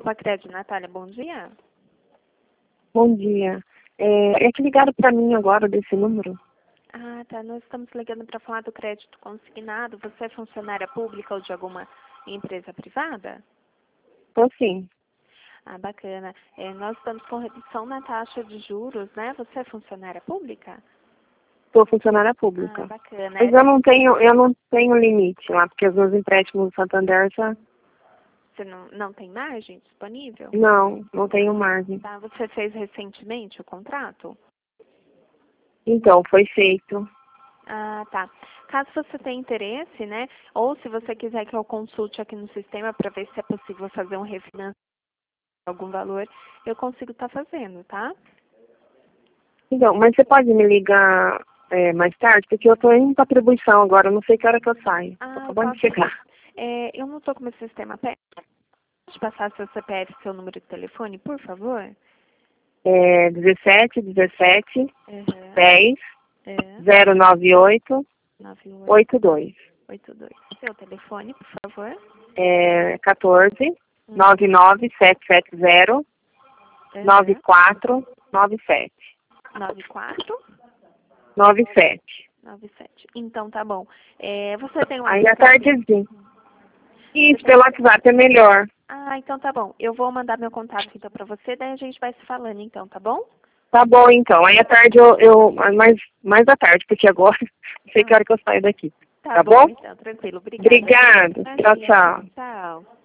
Crédito, Natália, bom dia. Bom dia. É que ligaram para mim agora desse número. Ah, tá. Nós estamos ligando para falar do crédito consignado. Você é funcionária pública ou de alguma empresa privada? Tô sim. Ah, bacana. Nós estamos com redução na taxa de juros, né? Você é funcionária pública? Tô funcionária Ah, pública. bacana. Mas eu não tenho limite lá, porque os meus empréstimos do Santander já... Você não tem margem disponível? Não tenho margem. Tá. Você fez recentemente o contrato? Então, foi feito. Ah, tá. Caso você tenha interesse, né? Ou se você quiser que eu consulte aqui no sistema para ver se é possível fazer um refinanciamento de algum valor, eu consigo estar fazendo, tá? Então, mas você pode me ligar mais tarde? Porque eu tô indo pra atribuição agora, eu não sei que hora que eu saio. Tô Ah, eu acabando de posso. chegar. Eu não estou com meu sistema perto. Pode passar seu CPF e seu número de telefone, por favor? 17 Uhum. 10 É. 098 9882. 82. Seu telefone, por favor? 14 99770 Uhum. 9497. 94 97. 97. Então, tá bom. Você tem um Aí à WhatsApp? tardezinha. Você Isso, tem... pelo WhatsApp é melhor. Ah, então tá bom. Eu vou mandar meu contato então pra você, daí a gente vai se falando então, tá bom? Tá bom, então. Aí à tarde mais à tarde, porque agora não sei que hora que eu saio daqui. Tá Tá bom, bom? então, tranquilo. Obrigada. Obrigada. Tchau, Imagina. tchau. Tchau.